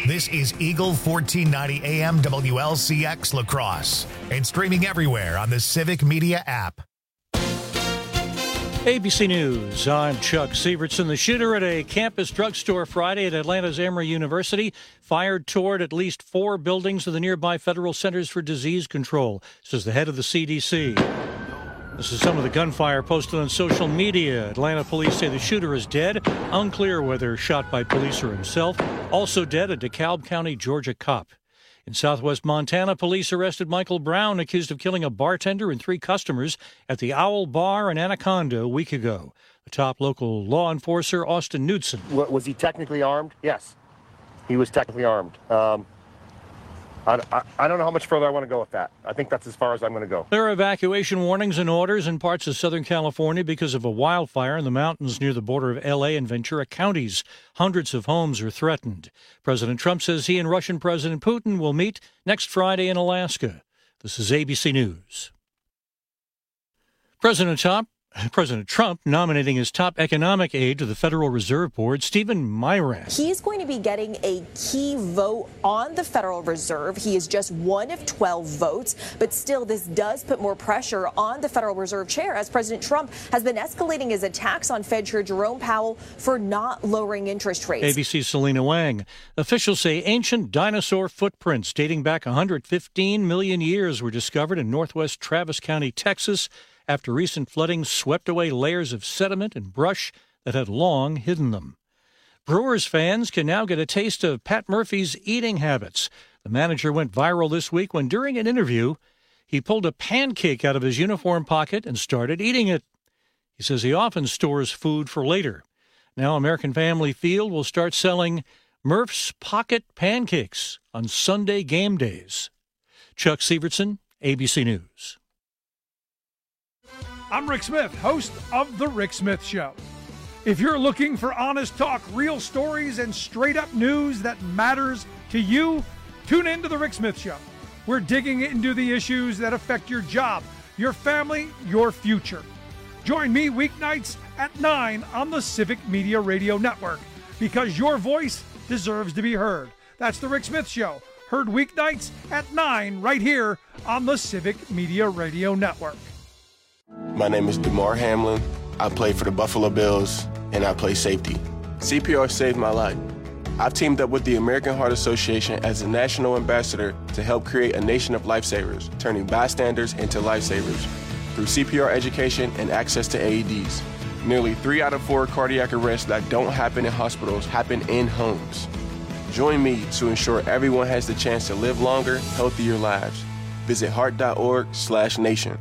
This is Eagle 1490 AM WLCX La Crosse and streaming everywhere on the Civic Media app. ABC News, I'm Chuck Sievertson. The shooter at a campus drugstore Friday at Atlanta's Emory University fired toward at least 4 buildings of the nearby Federal Centers for Disease Control, says the head of the CDC. This is some of the gunfire posted on social media. Atlanta police say the shooter is dead. Unclear whether shot by police or himself. Also dead, a DeKalb County, Georgia cop. In southwest Montana, police arrested Michael Brown, accused of killing a bartender and 3 customers at the Owl Bar in Anaconda a week ago. The top local law enforcer, Austin Knudsen. Was he technically armed? Yes, he was technically armed. I don't know how much further I want to go with that. I think that's as far as I'm going to go. There are evacuation warnings and orders in parts of Southern California because of a wildfire in the mountains near the border of L.A. and Ventura counties. Hundreds of homes are threatened. President Trump says he and Russian President Putin will meet next Friday in Alaska. This is ABC News. President Trump nominating his top economic aide to the Federal Reserve Board, Stephen Miran. He's going to be getting a key vote on the Federal Reserve. He is just one of 12 votes, but still this does put more pressure on the Federal Reserve chair as President Trump has been escalating his attacks on Fed Chair Jerome Powell for not lowering interest rates. ABC's Selena Wang. Officials say ancient dinosaur footprints dating back 115 million years were discovered in northwest Travis County, Texas, after recent flooding swept away layers of sediment and brush that had long hidden them. Brewers fans can now get a taste of Pat Murphy's eating habits. The manager went viral this week when, during an interview, he pulled a pancake out of his uniform pocket and started eating it. He says he often stores food for later. Now American Family Field will start selling Murph's Pocket Pancakes on Sunday game days. Chuck Sievertson, ABC News. I'm Rick Smith, host of The Rick Smith Show. If you're looking for honest talk, real stories, and straight-up news that matters to you, tune in to The Rick Smith Show. We're digging into the issues that affect your job, your family, your future. Join me weeknights at 9 on the Civic Media Radio Network, because your voice deserves to be heard. That's The Rick Smith Show, heard weeknights at 9 right here on the Civic Media Radio Network. My name is DeMar Hamlin. I play for the Buffalo Bills, and I play safety. CPR saved my life. I've teamed up with the American Heart Association as a national ambassador to help create a nation of lifesavers, turning bystanders into lifesavers through CPR education and access to AEDs. Nearly 3 out of 4 cardiac arrests that don't happen in hospitals happen in homes. Join me to ensure everyone has the chance to live longer, healthier lives. Visit heart.org/nation.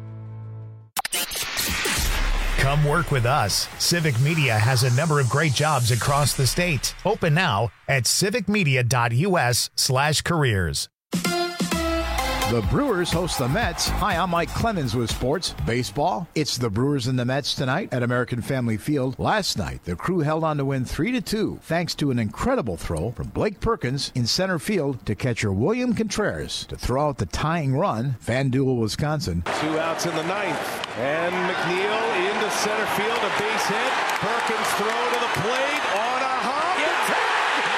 Come work with us. Civic Media has a number of great jobs across the state. Open now at civicmedia.us/careers. The Brewers host the Mets. Hi, I'm Mike Clemens with sports baseball. It's the Brewers and the Mets tonight at American Family Field. Last night, the crew held on to win 3-2 thanks to an incredible throw from Blake Perkins in center field to catcher William Contreras to throw out the tying run. FanDuel, Wisconsin. 2 outs in the 9th, and McNeil into center field, a base hit. Perkins throw to the plate on a hop. It's hit!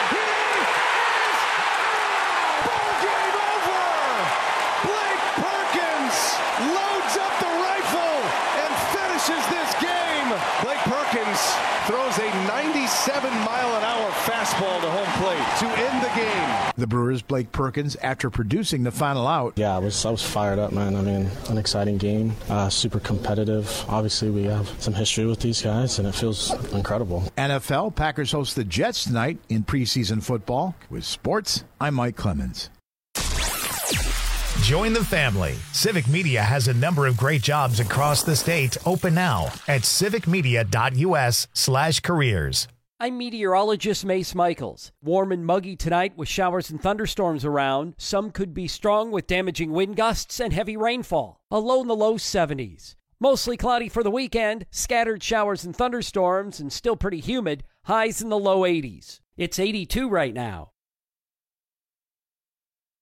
Loads up the rifle and finishes this game. Blake Perkins throws a 97-mile-an-hour fastball to home plate to end the game. The Brewers' Blake Perkins, after producing the final out. Yeah, I was fired up, man. I mean, an exciting game, super competitive. Obviously, we have some history with these guys, and it feels incredible. NFL, Packers host the Jets tonight in preseason football. With sports, I'm Mike Clemens. Join the family. Civic Media has a number of great jobs across the state. Open now at civicmedia.us/careers. I'm meteorologist Mace Michaels. Warm and muggy tonight with showers and thunderstorms around. Some could be strong with damaging wind gusts and heavy rainfall. A low in the low 70s. Mostly cloudy for the weekend. Scattered showers and thunderstorms and still pretty humid. Highs in the low 80s. It's 82 right now.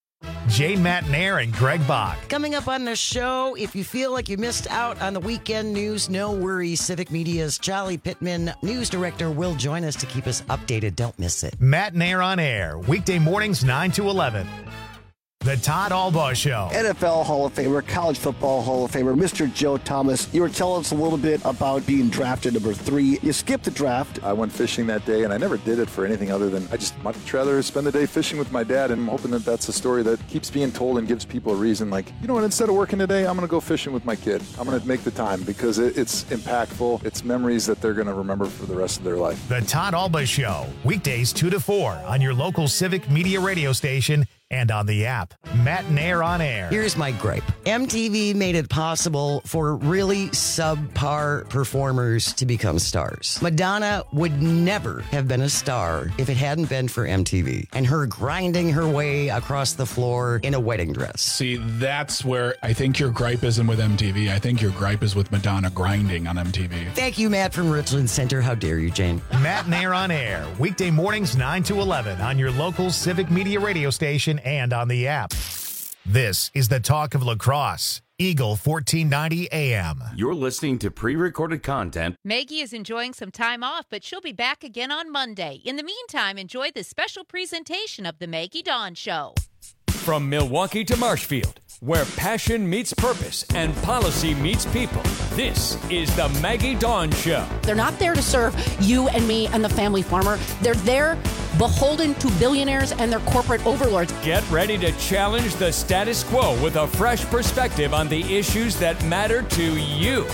Jane Matnair and Greg Bach. Coming up on the show, if you feel like you missed out on the weekend news, no worries. Civic Media's Charlie Pittman, news director, will join us to keep us updated. Don't miss it. Matnair on air, weekday mornings 9 to 11. The Todd Albaugh Show. NFL Hall of Famer, College Football Hall of Famer, Mr. Joe Thomas. You were telling us a little bit about being drafted number 3. You skipped the draft. I went fishing that day, and I never did it for anything other than I just much rather spend the day fishing with my dad, and I'm hoping that that's a story that keeps being told and gives people a reason. Like, you know what, instead of working today, I'm going to go fishing with my kid. I'm going to make the time because it's impactful. It's memories that they're going to remember for the rest of their life. The Todd Albaugh Show, weekdays 2 to 4 on your local Civic Media radio station and on the app. Matnair on air. Here's my gripe. MTV made it possible for really subpar performers to become stars. Madonna would never have been a star if it hadn't been for MTV and her grinding her way across the floor in a wedding dress. See, that's where I think your gripe isn't with MTV. I think your gripe is with Madonna grinding on MTV. Thank you, Matt from Richland Center. How dare you, Jane? Matnair on air, weekday mornings 9 to 11 on your local Civic Media radio station and on the app. This is the talk of lacrosse. Eagle 1490 AM. You're listening to pre-recorded content. Maggie is enjoying some time off, but she'll be back again on Monday. In the meantime, enjoy this special presentation of the Maggie Dawn Show. From Milwaukee to Marshfield, where passion meets purpose and policy meets people, this is the Maggie Dawn Show. They're not there to serve you and me and the family farmer. They're there beholden to billionaires and their corporate overlords. Get ready to challenge the status quo with a fresh perspective on the issues that matter to you.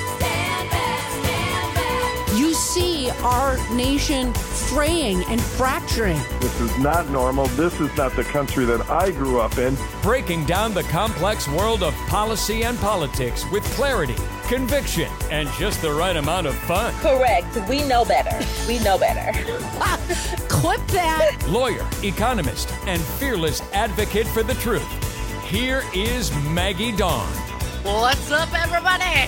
You see our nation fraying and fracturing. This is not normal. This is not the country that I grew up in. Breaking down the complex world of policy and politics with clarity, conviction, and just the right amount of fun. Correct. We know better. We know better. Clip that. Lawyer, economist, and fearless advocate for the truth. Here is Maggie Dawn. What's up, everybody?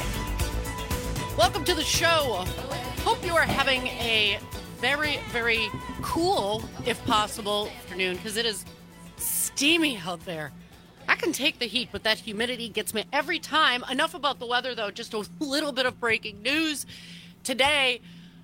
Welcome to the show. Hope you are having a very, very cool, if possible, afternoon, because it is steamy out there. I can take the heat, but that humidity gets me every time. Enough about the weather, though. Just a little bit of breaking news. Today,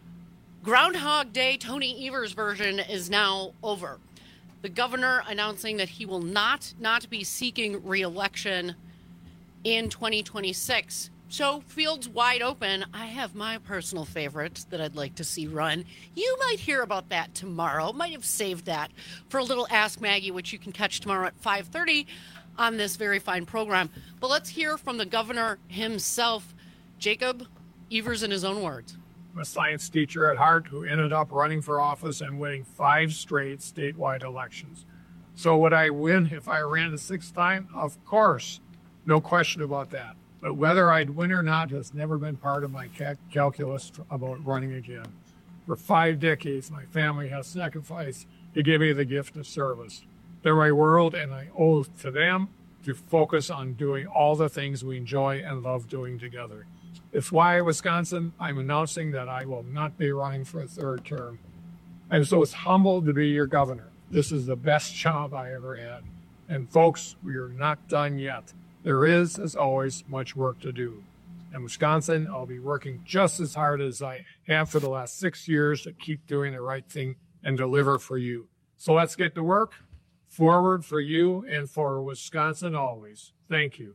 Groundhog Day, Tony Evers' version, is now over. The governor announcing that he will not be seeking re-election in 2026. So, fields wide open. I have my personal favorite that I'd like to see run. You might hear about that tomorrow. Might have saved that for a little Ask Maggie, which you can catch tomorrow at 5:30 on this very fine program. But let's hear from the governor himself, Jacob Evers, in his own words. I'm a science teacher at heart who ended up running for office and winning 5 straight statewide elections. So would I win if I ran the 6th time? Of course. No question about that. But whether I'd win or not has never been part of my calculus about running again. For 5 decades, my family has sacrificed to give me the gift of service. They're my world, and I owe it to them to focus on doing all the things we enjoy and love doing together. It's why, Wisconsin, I'm announcing that I will not be running for a 3rd term. I'm so humbled to be your governor. This is the best job I ever had. And folks, we are not done yet. There is, as always, much work to do. In Wisconsin, I'll be working just as hard as I have for the last 6 years to keep doing the right thing and deliver for you. So let's get to work. Forward for you and for Wisconsin always. Thank you.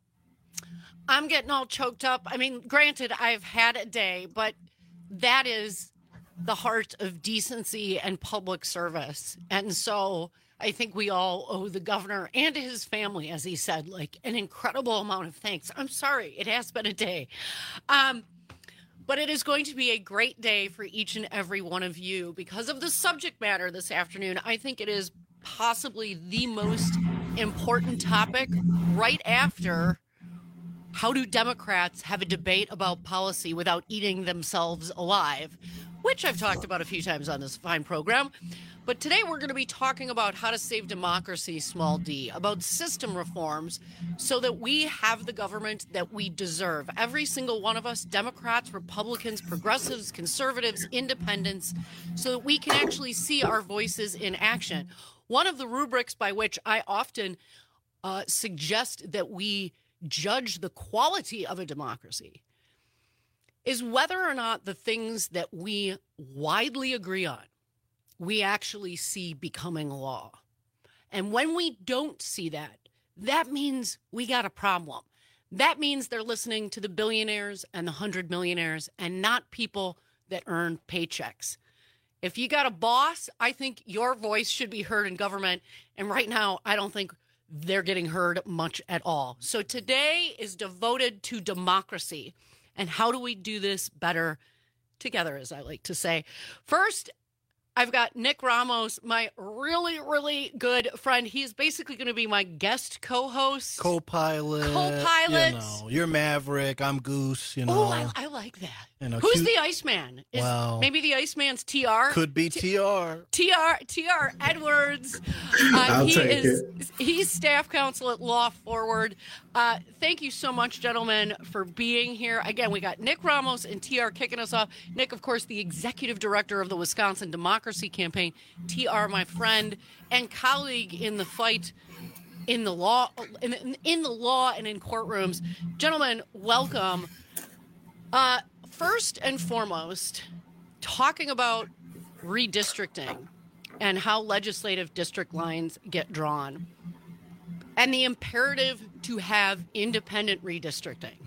I'm getting all choked up. I mean, granted, I've had a day, but that is the heart of decency and public service. And so I think we all owe the governor and his family, as he said, like an incredible amount of thanks. I'm sorry, it has been a day. But it is going to be a great day for each and every one of you because of the subject matter this afternoon. I think it is possibly the most important topic right after how do Democrats have a debate about policy without eating themselves alive, which I've talked about a few times on this fine program. But today we're going to be talking about how to save democracy, small d, about system reforms so that we have the government that we deserve. Every single one of us, Democrats, Republicans, progressives, conservatives, independents, so that we can actually see our voices in action. One of the rubrics by which I often suggest that we judge the quality of a democracy is whether or not the things that we widely agree on, we actually see becoming law. And when we don't see that, that means we got a problem. That means they're listening to the billionaires and the 100 millionaires and not people that earn paychecks. If you got a boss, I think your voice should be heard in government. And right now, I don't think they're getting heard much at all. So today is devoted to democracy. And how do we do this better together, as I like to say? First, I've got Nick Ramos, my really, really good friend. He's basically going to be my guest co-host. Co-pilot. Co-pilot. You know, you're Maverick. I'm Goose. You know. Oh, I like that. You know, who's the Iceman? Maybe the Iceman's TR? Could be TR. TR Edwards. I'll take it. He's staff counsel at Law Forward. Thank you so much, gentlemen, for being here. Again, we got Nick Ramos and TR kicking us off. Nick, of course, the executive director of the Wisconsin Democracy Campaign. TR, my friend and colleague in the fight in the law, in the law and in courtrooms. Gentlemen, welcome. First and foremost, talking about redistricting and how legislative district lines get drawn and the imperative to have independent redistricting.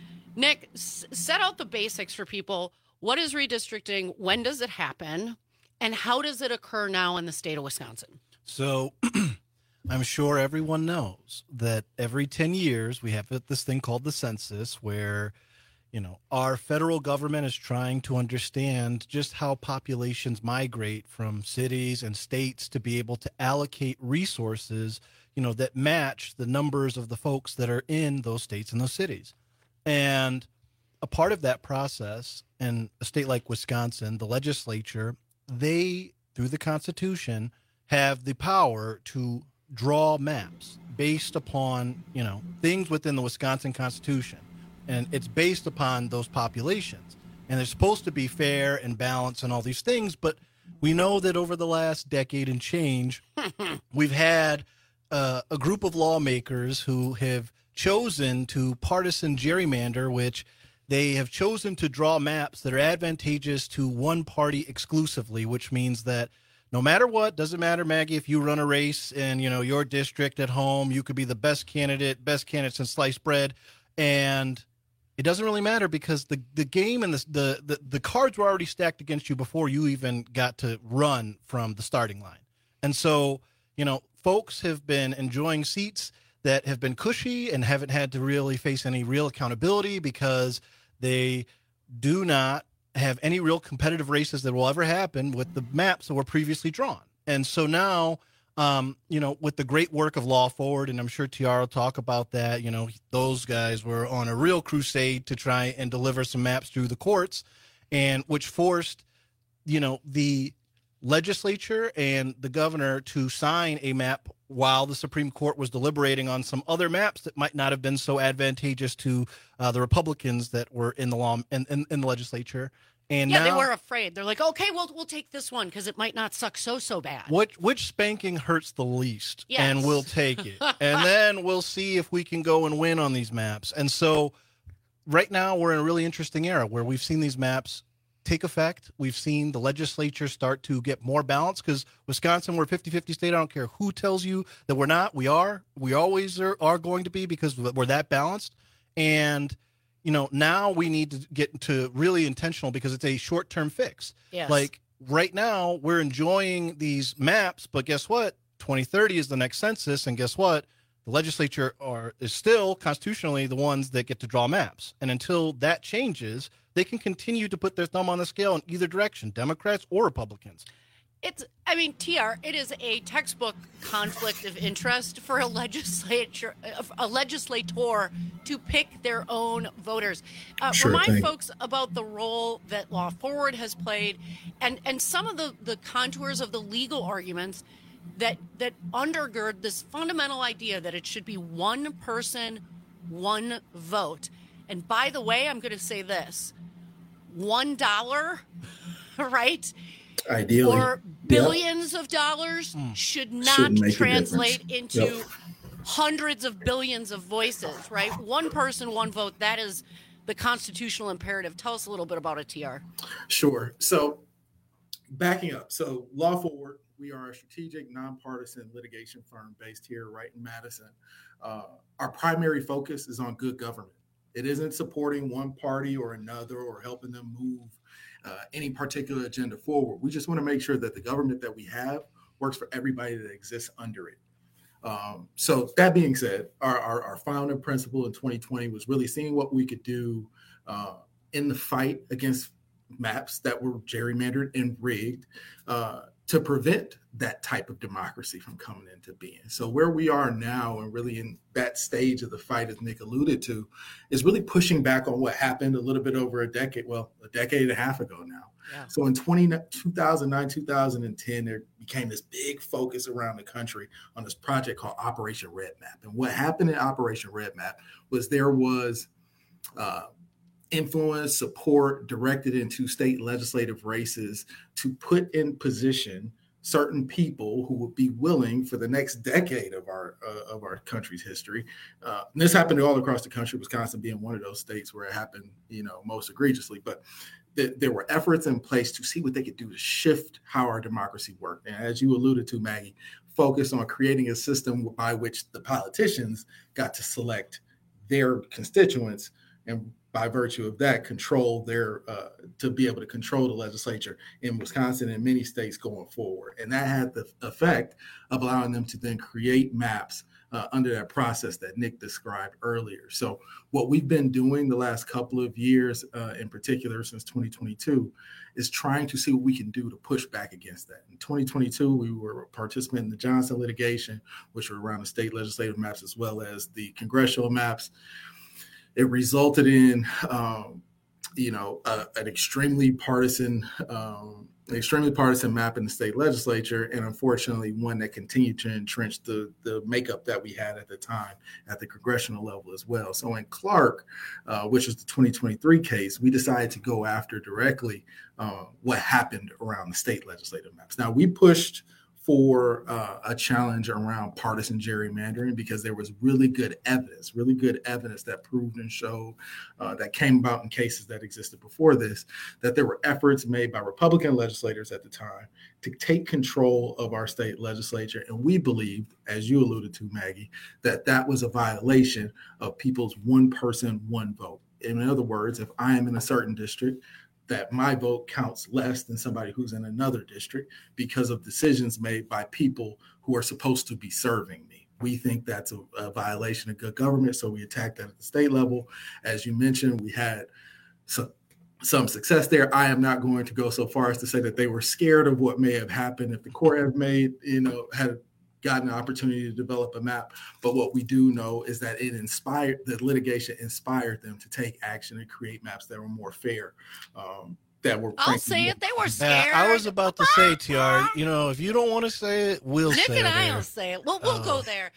Nick, set out the basics for people. What is redistricting? When does it happen? And how does it occur now in the state of Wisconsin? So I'm sure everyone knows that every 10 years we have this thing called the census where, you know, our federal government is trying to understand just how populations migrate from cities and states to be able to allocate resources, you know, that match the numbers of the folks that are in those states and those cities. And a part of that process in a state like Wisconsin, the legislature, they, through the Constitution, have the power to draw maps based upon, you know, things within the Wisconsin Constitution. And it's based upon those populations. And they're supposed to be fair and balanced and all these things. But we know that over the last decade and change, we've had a group of lawmakers who have chosen to partisan gerrymander, which they have chosen to draw maps that are advantageous to one party exclusively, which means that no matter what, doesn't matter, Maggie, if you run a race in, you know, your district at home, you could be the best candidate since sliced bread. And it doesn't really matter because the game and the cards were already stacked against you before you even got to run from the starting line. And so, you know, folks have been enjoying seats that have been cushy and haven't had to really face any real accountability because they do not have any real competitive races that will ever happen with the maps that were previously drawn. And so now, you know, with the great work of Law Forward, and I'm sure TR will talk about that, you know, those guys were on a real crusade to try and deliver some maps through the courts, and which forced, you know, the legislature and the governor to sign a map while the Supreme Court was deliberating on some other maps that might not have been so advantageous to the Republicans that were in the law in the legislature. And yeah, now, they were afraid. They're like, okay, we'll take this one because it might not suck so bad. Which spanking hurts the least? Yes. And we'll take it. And then we'll see if we can go and win on these maps. And so right now we're in a really interesting era where we've seen these maps take effect. We've seen the legislature start to get more balanced because Wisconsin, we're a 50-50 state. I don't care who tells you that we're not. We are. We always are going to be because we're that balanced. And you know, now we need to get to really intentional because it's a short-term fix. Yes. Like right now, we're enjoying these maps, but guess what? 2030 is the next census, and guess what? The legislature is still constitutionally the ones that get to draw maps. And until that changes, they can continue to put their thumb on the scale in either direction, Democrats or Republicans. TR, it is a textbook conflict of interest for a legislator to pick their own voters. Remind folks about the role that Law Forward has played and some of the contours of the legal arguments that undergird this fundamental idea that it should be one person, one vote. And by the way, I'm going to say this, $1, right? Ideally, or billions of dollars should not translate into hundreds of billions of voices, right? One person, one vote. That is the constitutional imperative. Tell us a little bit about it, TR. Sure. So backing up. So Law Forward, we are a strategic, nonpartisan litigation firm based here right in Madison. Our primary focus is on good government. It isn't supporting one party or another or helping them move any particular agenda forward. We just want to make sure that the government that we have works for everybody that exists under it. So that being said, our founding principle in 2020 was really seeing what we could do in the fight against maps that were gerrymandered and rigged to prevent that type of democracy from coming into being. So where we are now and really in that stage of the fight, as Nick alluded to, is really pushing back on what happened a little bit over a decade and a half ago now. Yeah. So in 2009, 2010, there became this big focus around the country on this project called Operation Red Map. And what happened in Operation Red Map was there was influence, support directed into state legislative races to put in position certain people who would be willing for the next decade of our country's history. And this happened all across the country, Wisconsin being one of those states where it happened, most egregiously. But there were efforts in place to see what they could do to shift how our democracy worked. And as you alluded to, Maggie, focus on creating a system by which the politicians got to select their constituents and by virtue of that, control to be able to control the legislature in Wisconsin and many states going forward. And that had the effect of allowing them to then create maps under that process that Nick described earlier. So what we've been doing the last couple of years, in particular since 2022, is trying to see what we can do to push back against that. In 2022, we were a participant in the Johnson litigation, which were around the state legislative maps as well as the congressional maps. It resulted in, an extremely partisan map in the state legislature, and unfortunately, one that continued to entrench the makeup that we had at the time at the congressional level as well. So in Clark, which is the 2023 case, we decided to go after directly what happened around the state legislative maps. Now, we pushed for a challenge around partisan gerrymandering because there was really good evidence that proved and showed that came about in cases that existed before this, that there were efforts made by Republican legislators at the time to take control of our state legislature. And we believed, as you alluded to, Maggie, that was a violation of people's one person, one vote. In other words, if I am in a certain district, that my vote counts less than somebody who's in another district because of decisions made by people who are supposed to be serving me. We think that's a violation of good government, so we attacked that at the state level. As you mentioned, we had some success there. I am not going to go so far as to say that they were scared of what may have happened if the court had gotten an opportunity to develop a map. But what we do know is that the litigation inspired them to take action and create maps that were more fair. I'll say it. They were scared. I was about to say, TR, if you don't want to say it, we'll say it. Nick and I will say it. We'll go there.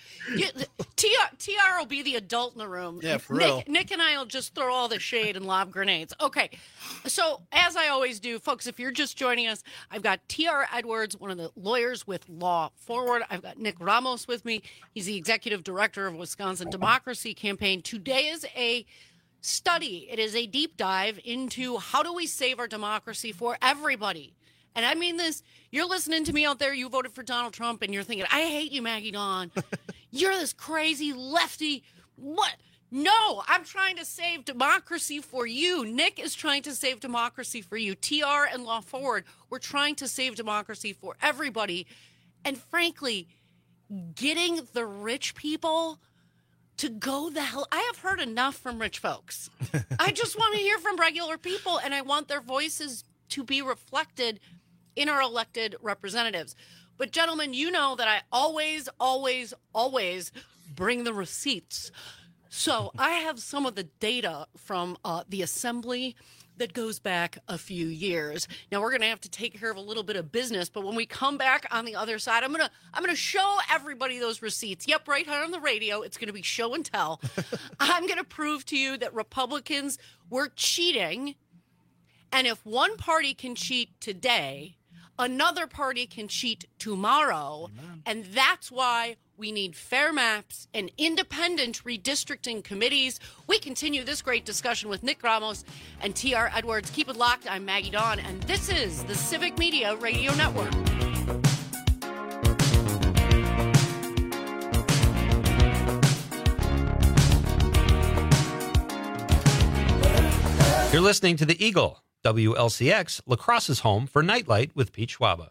TR will be the adult in the room. Yeah, for real. Nick and I will just throw all the shade and lob grenades. Okay. So, as I always do, folks, if you're just joining us, I've got TR Edwards, one of the lawyers with Law Forward. I've got Nick Ramos with me. He's the executive director of Wisconsin Democracy Campaign. Today is a study. It is a deep dive into how do we save our democracy for everybody. And I mean this, you're listening to me out there, you voted for Donald Trump, and you're thinking, I hate you, Maggie Dawn. You're this crazy lefty. What? No, I'm trying to save democracy for you. Nick is trying to save democracy for you. TR and Law Forward, we're trying to save democracy for everybody. And frankly, getting the rich people to go the hell. I have heard enough from rich folks. I just want to hear from regular people, and I want their voices to be reflected in our elected representatives. But gentlemen, you know that I always, always, always bring the receipts. So I have some of the data from the assembly that goes back a few years. Now we're going to have to take care of a little bit of business, but when we come back on the other side, I'm going to show everybody those receipts. Yep, right here on the radio, it's going to be show and tell. I'm going to prove to you that Republicans were cheating, and if one party can cheat today, Another party can cheat tomorrow. Amen. And that's why we need fair maps and independent redistricting committees. We continue this great discussion with Nick Ramos and T.R. Edwards. Keep it locked. I'm Maggie Dawn, and this is the Civic Media Radio Network. You're listening to The Eagle, WLCX, La Crosse's home for Nightlight with Pete Schwaba.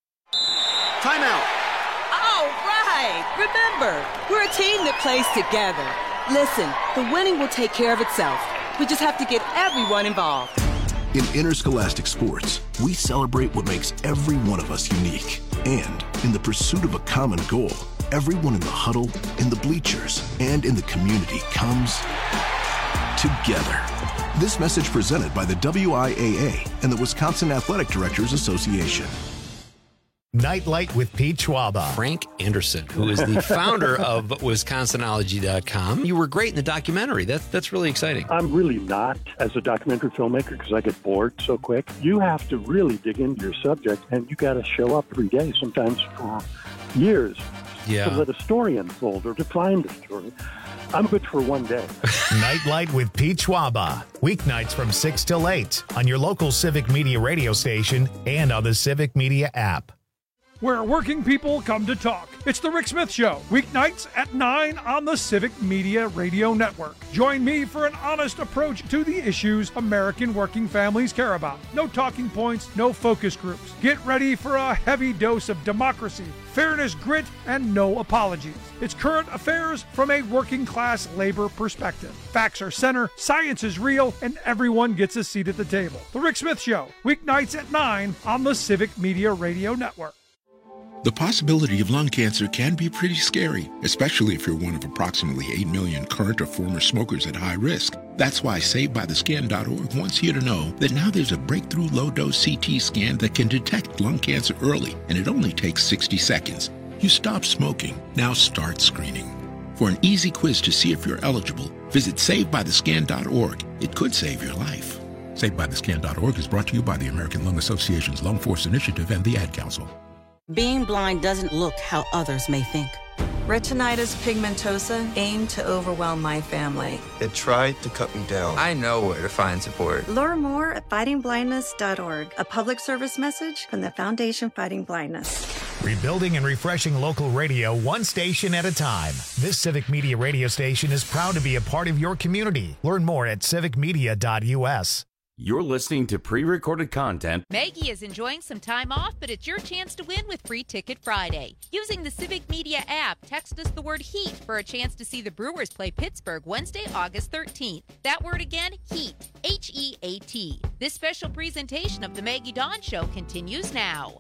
Timeout. All right. Remember, we're a team that plays together. Listen, the winning will take care of itself. We just have to get everyone involved. In interscholastic sports, we celebrate what makes every one of us unique. And in the pursuit of a common goal, everyone in the huddle, in the bleachers, and in the community comes together. This message presented by the WIAA and the Wisconsin Athletic Directors Association. Nightlight with Pete Schwaba. Frank Anderson, who is the founder of Wisconsinology.com. You were great in the documentary. That's really exciting. I'm really not as a documentary filmmaker because I get bored so quick. You have to really dig into your subject, and you got to show up every day, sometimes for years, to let a story unfold or to find a story. I'm good for one day. Nightlight with Pete Schwaba. Weeknights from 6 till 8 on your local Civic Media radio station and on the Civic Media app. Where working people come to talk. It's The Rick Smith Show, weeknights at 9 on the Civic Media Radio Network. Join me for an honest approach to the issues American working families care about. No talking points, no focus groups. Get ready for a heavy dose of democracy, fairness, grit, and no apologies. It's current affairs from a working class labor perspective. Facts are center, science is real, and everyone gets a seat at the table. The Rick Smith Show, weeknights at 9 on the Civic Media Radio Network. The possibility of lung cancer can be pretty scary, especially if you're one of approximately 8 million current or former smokers at high risk. That's why SaveByTheScan.org wants you to know that now there's a breakthrough low-dose CT scan that can detect lung cancer early, and it only takes 60 seconds. You stop smoking, now start screening. For an easy quiz to see if you're eligible, visit SaveByTheScan.org. It could save your life. SaveByTheScan.org is brought to you by the American Lung Association's Lung Force Initiative and the Ad Council. Being blind doesn't look how others may think. Retinitis pigmentosa aimed to overwhelm my family. It tried to cut me down. I know where to find support. Learn more at fightingblindness.org, a public service message from the Foundation Fighting Blindness. Rebuilding and refreshing local radio one station at a time. This Civic Media radio station is proud to be a part of your community. Learn more at civicmedia.us. You're listening to pre-recorded content. Maggie is enjoying some time off, but it's your chance to win with Free Ticket Friday. Using the Civic Media app, text us the word HEAT for a chance to see the Brewers play Pittsburgh Wednesday, August 13th. That word again, HEAT, H-E-A-T. This special presentation of The Maggie Dawn Show continues now.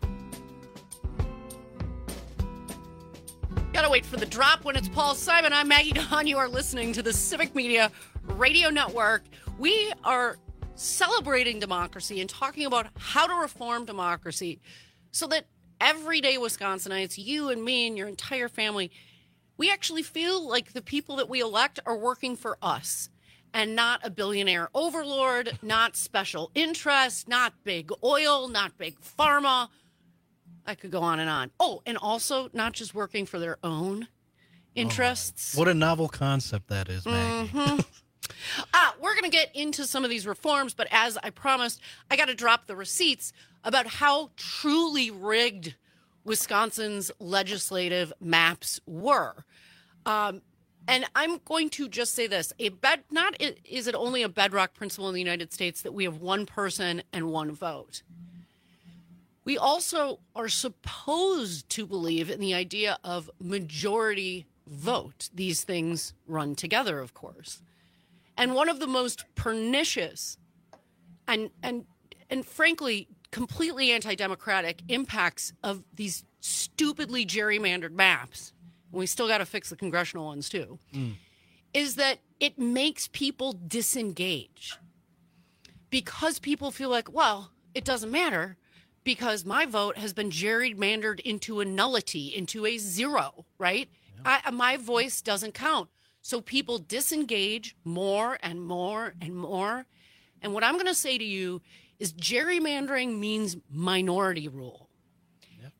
Gotta wait for the drop when it's Paul Simon. I'm Maggie Dawn. You are listening to the Civic Media Radio Network. We are celebrating democracy and talking about how to reform democracy so that everyday Wisconsinites, you and me and your entire family, we actually feel like the people that we elect are working for us and not a billionaire overlord, not special interests, not big oil, not big pharma. I could go on and on. Oh, and also not just working for their own interests. What a novel concept that is, Maggie. Mm-hmm. We're going to get into some of these reforms, but as I promised, I got to drop the receipts about how truly rigged Wisconsin's legislative maps were. And I'm going to just say this. Is it only a bedrock principle in the United States that we have one person and one vote? We also are supposed to believe in the idea of majority vote. These things run together, of course. And one of the most pernicious and frankly, completely anti-democratic impacts of these stupidly gerrymandered maps, and we still got to fix the congressional ones too, is that it makes people disengage. Because people feel like, well, it doesn't matter because my vote has been gerrymandered into a nullity, into a zero, right? Yeah. My voice doesn't count. So people disengage more and more and more. And what I'm going to say to you is gerrymandering means minority rule.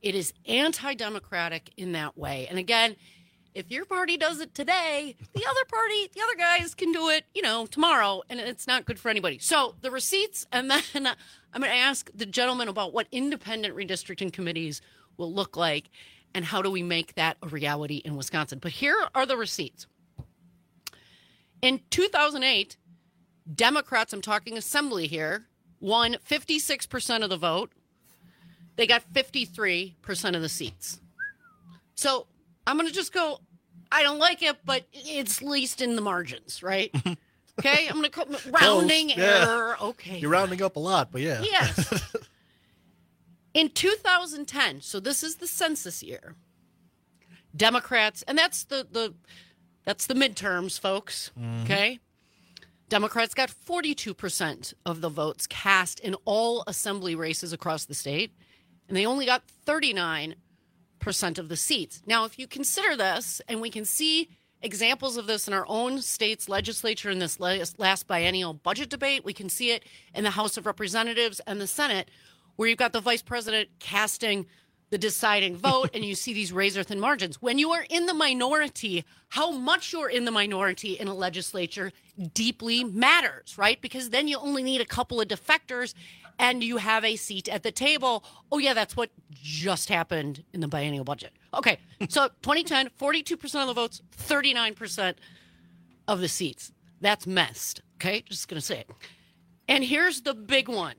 It is anti-democratic in that way. And again, if your party does it today, the other guys can do it, tomorrow, and it's not good for anybody. So the receipts, and then I'm going to ask the gentleman about what independent redistricting committees will look like and how do we make that a reality in Wisconsin. But here are the receipts. In 2008, Democrats, I'm talking assembly here, won 56% of the vote. They got 53% of the seats. So I'm going to just go, I don't like it, but it's least in the margins, right? Okay, I'm going to rounding error. Okay. You're rounding up a lot, but yeah. Yes. In 2010, so this is the census year, Democrats, and that's the midterms, folks, okay? Democrats got 42% of the votes cast in all assembly races across the state, and they only got 39% of the seats. Now, if you consider this, and we can see examples of this in our own state's legislature in this last biennial budget debate, we can see it in the House of Representatives and the Senate, where you've got the vice president casting the deciding vote, and you see these razor-thin margins. When you are in the minority, how much you're in the minority in a legislature deeply matters, right? Because then you only need a couple of defectors, and you have a seat at the table. Oh, yeah, that's what just happened in the biennial budget. Okay, so 2010, 42% of the votes, 39% of the seats. That's messed, okay? Just going to say it. And here's the big one.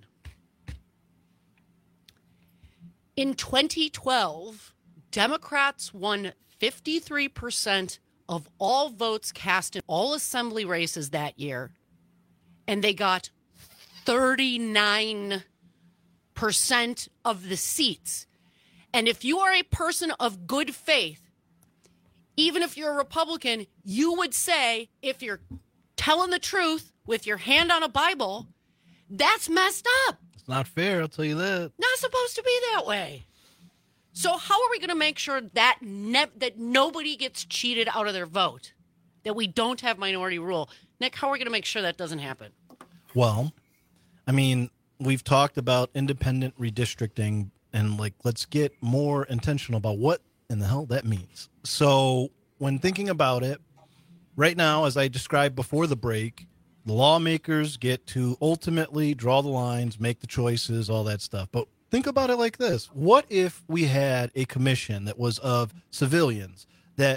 In 2012, Democrats won 53% of all votes cast in all assembly races that year, and they got 39% of the seats. And if you are a person of good faith, even if you're a Republican, you would say, if you're telling the truth with your hand on a Bible, that's messed up. It's not fair, I'll tell you that. Not supposed to be that way. So how are we going to make sure that that nobody gets cheated out of their vote, that we don't have minority rule? Nick, how are we going to make sure that doesn't happen? Well, I mean, we've talked about independent redistricting, and let's get more intentional about what in the hell that means. So when thinking about it, right now, as I described before the break, the lawmakers get to ultimately draw the lines, make the choices, all that stuff. But think about it like this. What if we had a commission that was of civilians that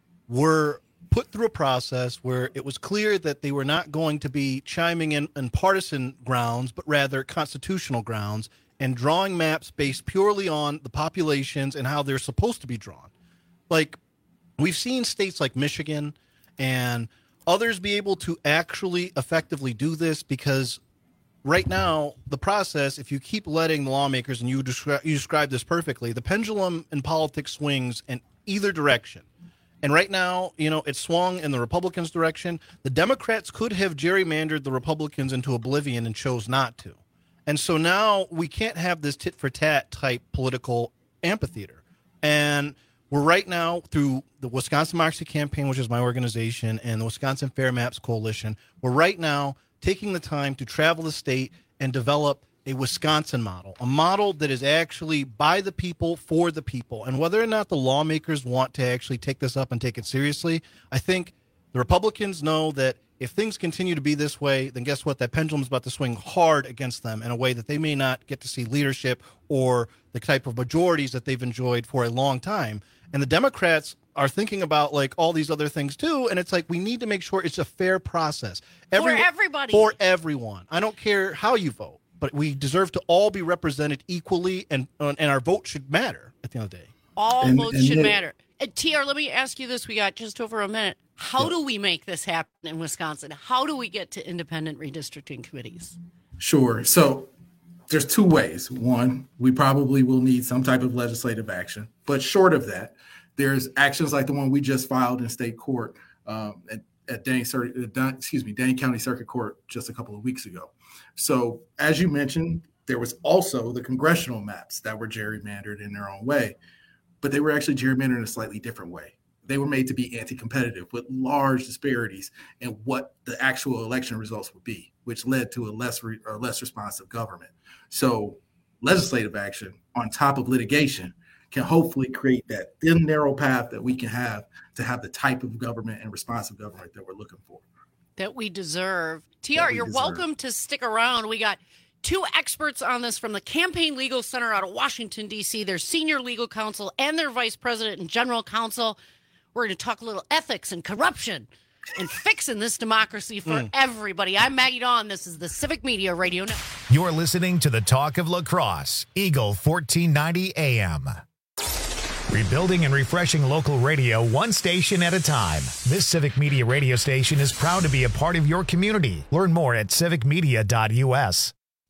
were put through a process where it was clear that they were not going to be chiming in on partisan grounds, but rather constitutional grounds, and drawing maps based purely on the populations and how they're supposed to be drawn? Like, we've seen states like Michigan and others be able to actually effectively do this, because right now, the process, if you keep letting the lawmakers, and you describe this perfectly, the pendulum in politics swings in either direction. And right now, it swung in the Republicans' direction. The Democrats could have gerrymandered the Republicans into oblivion and chose not to. And so now we can't have this tit-for-tat type political amphitheater. And we're right now, through the Wisconsin Democracy Campaign, which is my organization, and the Wisconsin Fair Maps Coalition, we're right now taking the time to travel the state and develop a Wisconsin model, a model that is actually by the people, for the people. And whether or not the lawmakers want to actually take this up and take it seriously, I think the Republicans know that if things continue to be this way, then guess what? That pendulum is about to swing hard against them in a way that they may not get to see leadership or the type of majorities that they've enjoyed for a long time. And the Democrats are thinking about all these other things too, and it's we need to make sure it's a fair process. For everybody. For everyone. I don't care how you vote, but we deserve to all be represented equally, and our vote should matter at the end of the day. All votes should matter. TR, let me ask you this. We got just over a minute. How do we make this happen in Wisconsin? How do we get to independent redistricting committees? Sure. So there's two ways. One, we probably will need some type of legislative action. But short of that, there's actions like the one we just filed in state court at Dane County Circuit Court just a couple of weeks ago. So as you mentioned, there was also the congressional maps that were gerrymandered in their own way, but they were actually gerrymandered in a slightly different way. They were made to be anti-competitive with large disparities in what the actual election results would be, which led to a less responsive government. So legislative action on top of litigation can hopefully create that thin, narrow path that we can have to have the type of government and responsive government that we're looking for. That we deserve. TR, you're welcome to stick around. We got two experts on this from the Campaign Legal Center out of Washington, D.C., their senior legal counsel and their vice president and general counsel. We're going to talk a little ethics and corruption and fixing this democracy for everybody. I'm Maggie Dawn. This is the Civic Media Radio Network. You're listening to the Talk of La Crosse, Eagle 1490 AM. Rebuilding and refreshing local radio one station at a time. This Civic Media radio station is proud to be a part of your community. Learn more at civicmedia.us.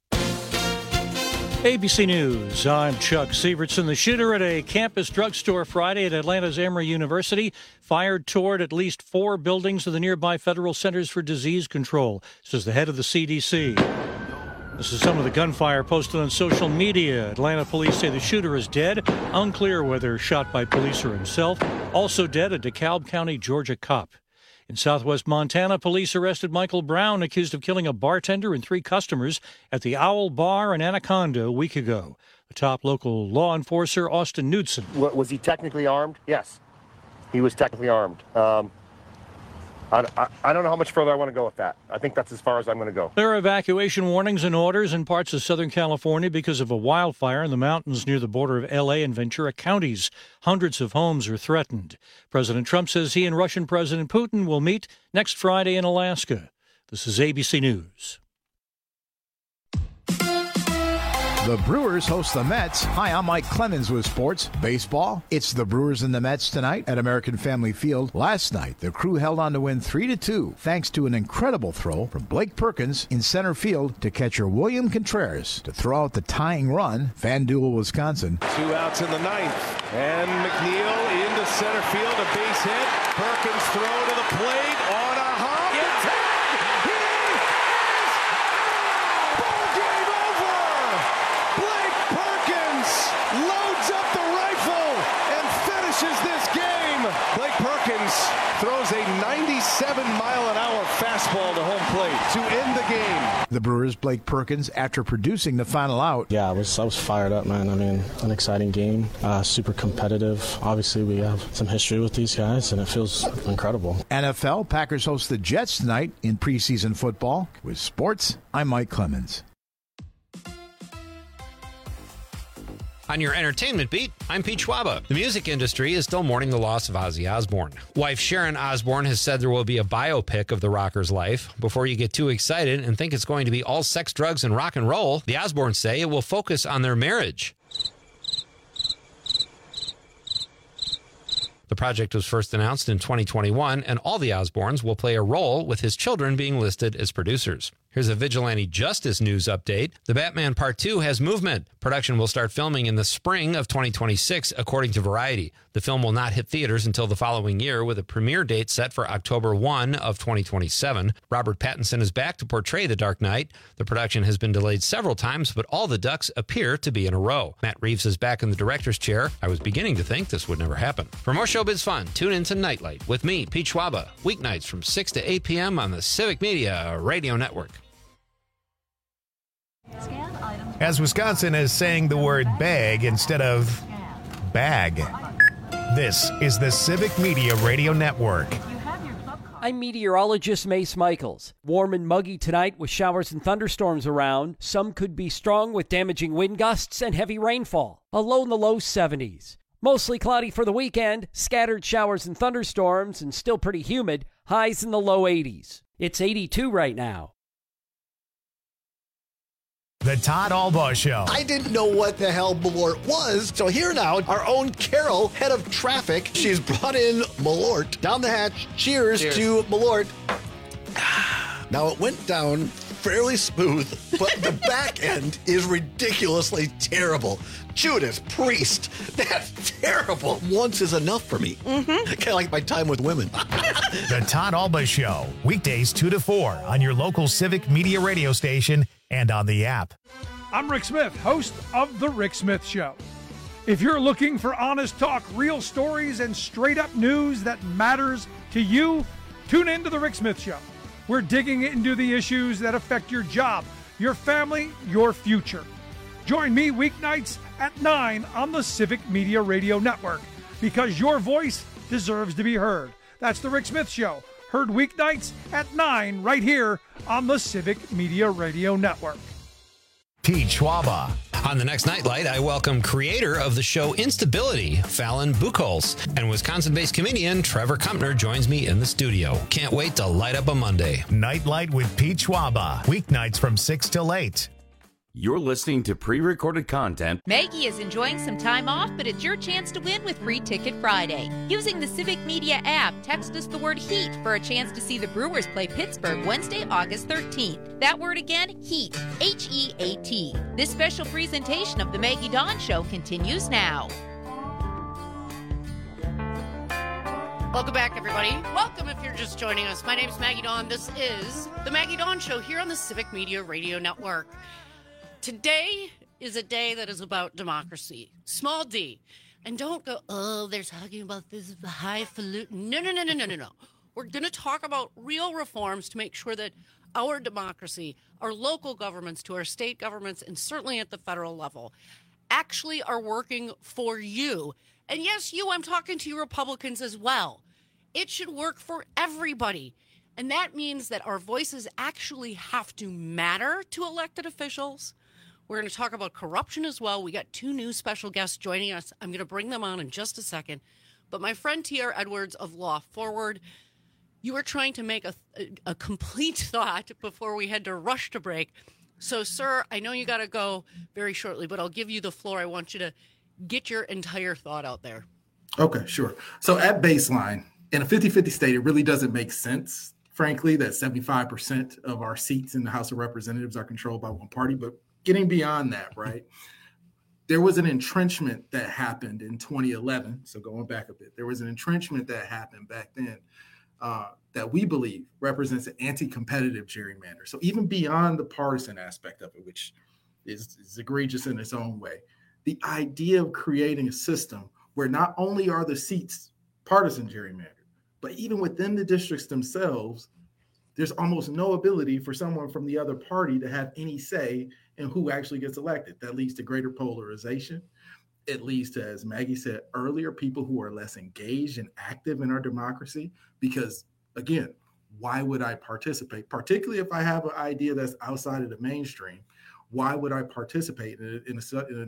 ABC News, I'm Chuck Sievertson. The shooter at a campus drugstore Friday at Atlanta's Emory University fired toward at least 4 buildings of the nearby Federal Centers for Disease Control, says the head of the CDC. This is some of the gunfire posted on social media. Atlanta police say the shooter is dead. Unclear whether shot by police or himself. Also dead, a DeKalb County, Georgia cop. In southwest Montana, police arrested Michael Brown, accused of killing a bartender and 3 customers at the Owl Bar in Anaconda a week ago. The top local law enforcer, Austin Knudsen. Was he technically armed? Yes, he was technically armed. I don't know how much further I want to go with that. I think that's as far as I'm going to go. There are evacuation warnings and orders in parts of Southern California because of a wildfire in the mountains near the border of L.A. and Ventura counties. Hundreds of homes are threatened. President Trump says he and Russian President Putin will meet next Friday in Alaska. This is ABC News. The Brewers host the Mets. Hi, I'm Mike Clemens with sports. Baseball. It's the Brewers and the Mets tonight at American Family Field. Last night, the Crew held on to win 3-2 thanks to an incredible throw from Blake Perkins in center field to catcher William Contreras to throw out the tying run. FanDuel, Wisconsin. 2 outs in the 9th. And McNeil into center field. A base hit. Perkins throw to the plate on a hop. Blake Perkins throws a 97-mile-an-hour fastball to home plate to end the game. The Brewers' Blake Perkins, after producing the final out. Yeah, I was fired up, man. I mean, an exciting game, super competitive. Obviously, we have some history with these guys, and it feels incredible. NFL, Packers host the Jets tonight in preseason football. With sports, I'm Mike Clemens. On your entertainment beat, I'm Pete Schwaba. The music industry is still mourning the loss of Ozzy Osbourne. Wife Sharon Osbourne has said there will be a biopic of the rocker's life. Before you get too excited and think it's going to be all sex, drugs, and rock and roll, the Osbournes say it will focus on their marriage. The project was first announced in 2021, and all the Osbournes will play a role, with his children being listed as producers. Here's a vigilante justice news update. The Batman Part 2 has movement. Production will start filming in the spring of 2026, according to Variety. The film will not hit theaters until the following year, with a premiere date set for October 1 of 2027. Robert Pattinson is back to portray the Dark Knight. The production has been delayed several times, but all the ducks appear to be in a row. Matt Reeves is back in the director's chair. I was beginning to think this would never happen. For more showbiz fun, tune in to Nightlight with me, Pete Schwaba, weeknights from 6 to 8 p.m. on the Civic Media Radio Network. As Wisconsin is saying the word bag instead of bag. This is the Civic Media Radio Network. I'm meteorologist Mace Michaels. Warm and muggy tonight with showers and thunderstorms around. Some could be strong with damaging wind gusts and heavy rainfall. A low in the low 70s. Mostly cloudy for the weekend. Scattered showers and thunderstorms and still pretty humid. Highs in the low 80s. It's 82 right now. The Todd Albaugh Show. I didn't know what the hell Malort was, so here now, our own Carol, head of traffic, she's brought in Malort down the hatch. Cheers to Malort. Now, it went down fairly smooth, but the back end is ridiculously terrible. Judas Priest, that's terrible. Once is enough for me. Kind of like my time with women. The Todd Albaugh Show, weekdays 2 to 4 on your local Civic Media radio station and on the app. I'm Rick Smith, host of The Rick Smith Show. If you're looking for honest talk, real stories, and straight-up news that matters to you, tune in to The Rick Smith Show. We're digging into the issues that affect your job, your family, your future. Join me weeknights at 9 on the Civic Media Radio Network, because your voice deserves to be heard. That's The Rick Smith Show, heard weeknights at 9 right here on the Civic Media Radio Network. Pete Schwaba. On the next Nightlight, I welcome creator of the show Instability, Fallon Buchholz, and Wisconsin-based comedian Trevor Kumpner joins me in the studio. Can't wait to light up a Monday. Nightlight with Pete Schwaba, weeknights from 6 till 8. You're listening to pre-recorded content. Maggie is enjoying some time off, but it's your chance to win with Free Ticket Friday. Using the Civic Media app, text us the word HEAT for a chance to see the Brewers play Pittsburgh Wednesday, August 13th. That word again, HEAT, H-E-A-T. This special presentation of The Maggie Dawn Show continues now. Welcome back, everybody. Welcome if you're just joining us. My name's Maggie Dawn. This is The Maggie Dawn Show here on the Civic Media Radio Network. Today is a day that is about democracy, small d. And don't go, oh, they're talking about this highfalutin. No. We're going to talk about real reforms to make sure that our democracy, our local governments, to our state governments, and certainly at the federal level, actually are working for you. And yes, I'm talking to you Republicans as well. It should work for everybody. And that means that our voices actually have to matter to elected officials. We're going to talk about corruption as well. We got 2 new special guests joining us. I'm going to bring them on in just a second. But my friend T.R. Edwards of Law Forward, you were trying to make a complete thought before we had to rush to break. So, sir, I know you got to go very shortly, but I'll give you the floor. I want you to get your entire thought out there. Okay, sure. So at baseline, in a 50-50 state, it really doesn't make sense, frankly, that 75% of our seats in the House of Representatives are controlled by one party. But getting beyond that, right, there was an entrenchment that happened in 2011. So going back a bit, there was an entrenchment that happened back then that we believe represents an anti-competitive gerrymander. So even beyond the partisan aspect of it, which is egregious in its own way, the idea of creating a system where not only are the seats partisan gerrymandered, but even within the districts themselves, there's almost no ability for someone from the other party to have any say in who actually gets elected. That leads to greater polarization. It leads to, as Maggie said earlier, people who are less engaged and active in our democracy. Because, again, why would I participate? Particularly if I have an idea that's outside of the mainstream, why would I participate in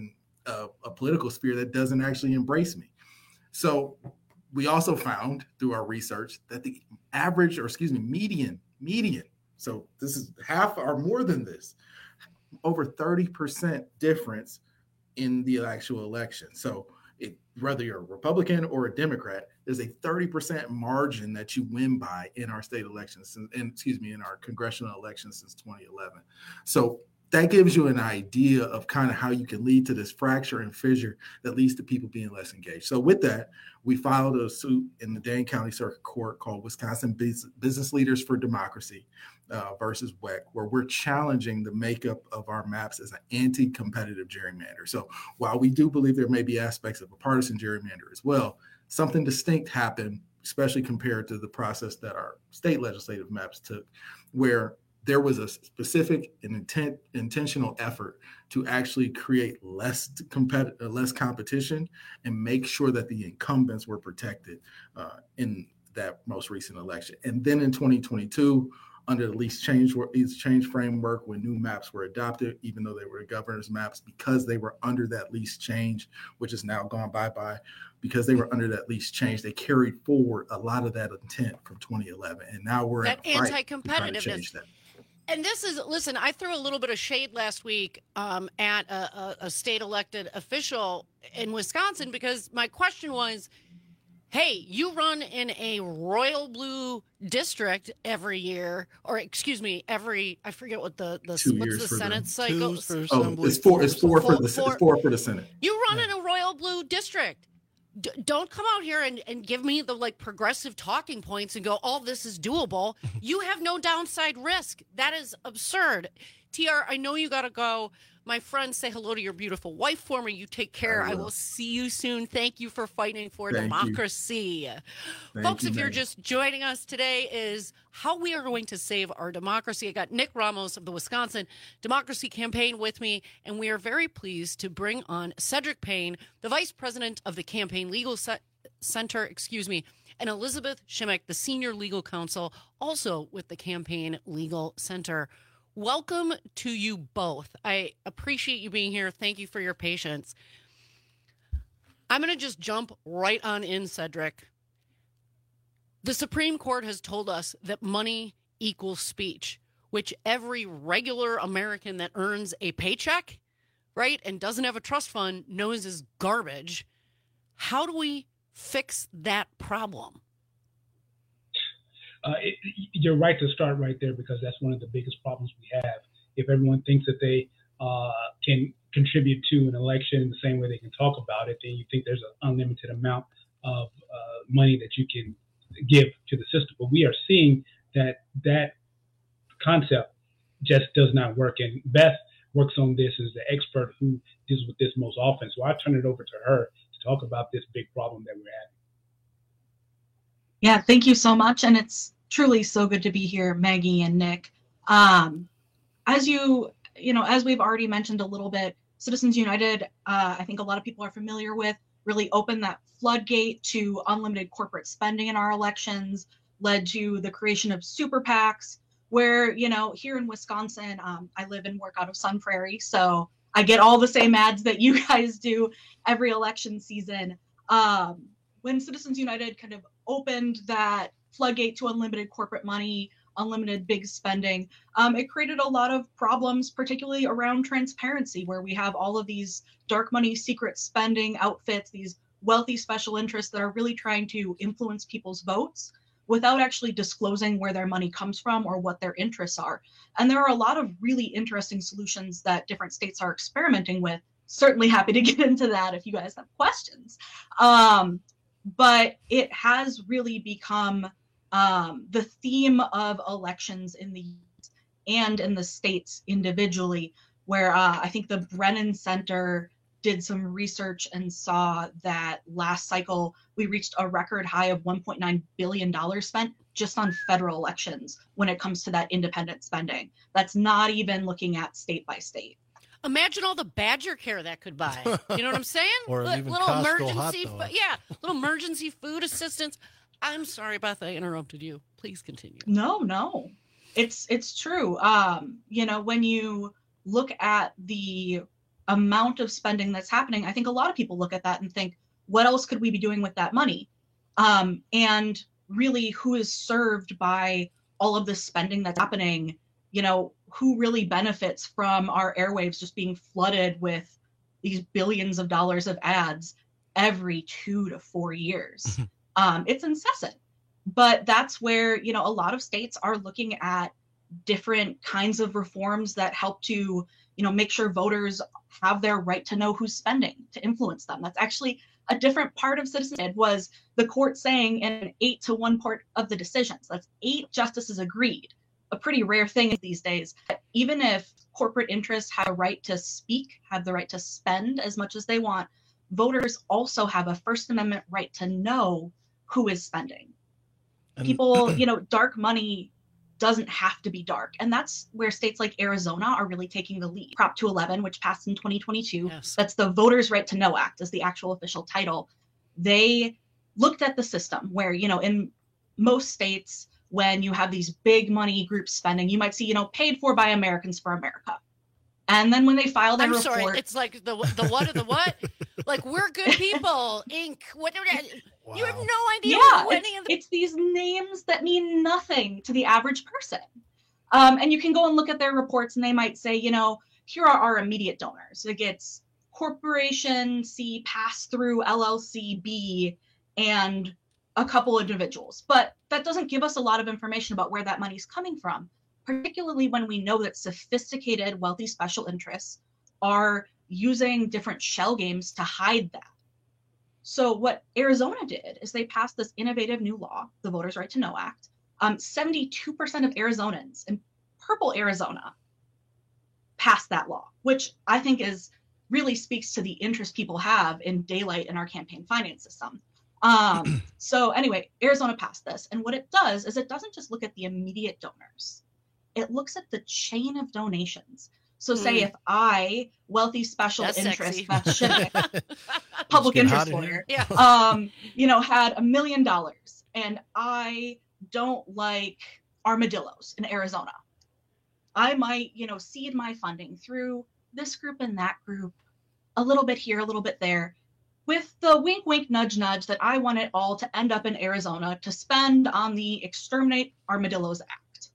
a political sphere that doesn't actually embrace me? So we also found through our research that the average, median, so this is half or more than this, over 30% difference in the actual election. So whether you're a Republican or a Democrat, there's a 30% margin that you win by in our state elections, in our congressional elections since 2011. So that gives you an idea of kind of how you can lead to this fracture and fissure that leads to people being less engaged. So with that, we filed a suit in the Dane County Circuit Court called Wisconsin Business Leaders for Democracy versus WEC, where we're challenging the makeup of our maps as an anti-competitive gerrymander. So while we do believe there may be aspects of a partisan gerrymander as well, something distinct happened, especially compared to the process that our state legislative maps took, where there was a specific and intentional effort to actually create less competition and make sure that the incumbents were protected in that most recent election. And then in 2022, under the least change framework, when new maps were adopted, even though they were governor's maps, because they were under that least change, which is now gone bye-bye, because they were under that least change, they carried forward a lot of that intent from 2011. And now we're that anti-competitiveness. And this is, listen, I threw a little bit of shade last week at a state elected official in Wisconsin, because my question was, hey, you run in a royal blue district every year, or excuse me, I forget what what's the Senate cycle? It's four for the Senate. You run in a royal blue district. Don't come out here and give me the progressive talking points and go, all this is doable. You have no downside risk. That is absurd. TR, I know you got to go. My friend, say hello to your beautiful wife for me. You take care. I will see you soon. Thank you for fighting for democracy. Folks, if you're just joining us today, is how we are going to save our democracy. I got Nick Ramos of the Wisconsin Democracy Campaign with me, and we are very pleased to bring on Cedric Payne, the vice president of the Campaign Legal Center, and Elizabeth Shimmick, the senior legal counsel, also with the Campaign Legal Center. Welcome to you both. I appreciate you being here. Thank you for your patience. I'm going to just jump right on in, Cedric. The Supreme Court has told us that money equals speech, which every regular American that earns a paycheck, right, and doesn't have a trust fund knows is garbage. How do we fix that problem? You're right to start right there, because that's one of the biggest problems we have. If everyone thinks that they can contribute to an election the same way they can talk about it, then you think there's an unlimited amount of money that you can give to the system. But we are seeing that concept just does not work. And Beth works on this as the expert who deals with this most often. So I turn it over to her to talk about this big problem that we're having. Yeah, thank you so much. And it's truly so good to be here, Maggie and Nick. As we've already mentioned a little bit, Citizens United, I think a lot of people are familiar with, really opened that floodgate to unlimited corporate spending in our elections, led to the creation of super PACs, where, here in Wisconsin, I live and work out of Sun Prairie, so I get all the same ads that you guys do every election season. When Citizens United kind of opened that floodgate to unlimited corporate money, unlimited big spending, it created a lot of problems, particularly around transparency, where we have all of these dark money, secret spending outfits, these wealthy special interests that are really trying to influence people's votes without actually disclosing where their money comes from or what their interests are. And there are a lot of really interesting solutions that different states are experimenting with. Certainly happy to get into that if you guys have questions. But it has really become the theme of elections in the U.S. and in the states individually, where I think the Brennan Center did some research and saw that last cycle we reached a record high of $1.9 billion spent just on federal elections when it comes to that independent spending. That's not even looking at state by state. Imagine all the Badger care that could buy. You know what I'm saying? Or even little Costco emergency, hot dog. little emergency food assistance. I'm sorry, Beth, I interrupted you. Please continue. No, it's true. When you look at the amount of spending that's happening, I think a lot of people look at that and think, what else could we be doing with that money? And really, who is served by all of this spending that's happening? Who really benefits from our airwaves just being flooded with these billions of dollars of ads every 2 to 4 years? It's incessant. But that's where, a lot of states are looking at different kinds of reforms that help to, make sure voters have their right to know who's spending, to influence them. That's actually a different part of citizenship, was the court saying in 8-1 part of the decisions. That's 8 justices agreed. A pretty rare thing these days. Even if corporate interests have a right to speak, have the right to spend as much as they want, voters also have a First Amendment right to know who is spending. People, dark money doesn't have to be dark. And that's where states like Arizona are really taking the lead. Prop 211, which passed in 2022, yes. That's the Voters' Right to Know Act, is the actual official title. They looked at the system where, in most states, when you have these big money groups spending, you might see, paid for by Americans for America. And then when they file their report... I'm sorry, it's like the what of the what? Like, we're good people, Inc. What? Wow. You have no idea what any of it's these names that mean nothing to the average person. And you can go and look at their reports and they might say, here are our immediate donors. It gets Corporation C, Pass-Through, LLC B, and a couple of individuals. But that doesn't give us a lot of information about where that money's coming from, particularly when we know that sophisticated, wealthy special interests are using different shell games to hide that. So what Arizona did is they passed this innovative new law, the Voters' Right to Know Act. 72% of Arizonans in purple Arizona passed that law, which I think really speaks to the interest people have in daylight in our campaign finance system. So anyway, Arizona passed this. And what it does is it doesn't just look at the immediate donors. It looks at the chain of donations. So say if I, wealthy special interest, Beth Shimmick, public interest lawyer, had $1 million and I don't like armadillos in Arizona. I might, seed my funding through this group and that group, a little bit here, a little bit there, with the wink, wink, nudge, nudge that I want it all to end up in Arizona to spend on the Exterminate Armadillos Act.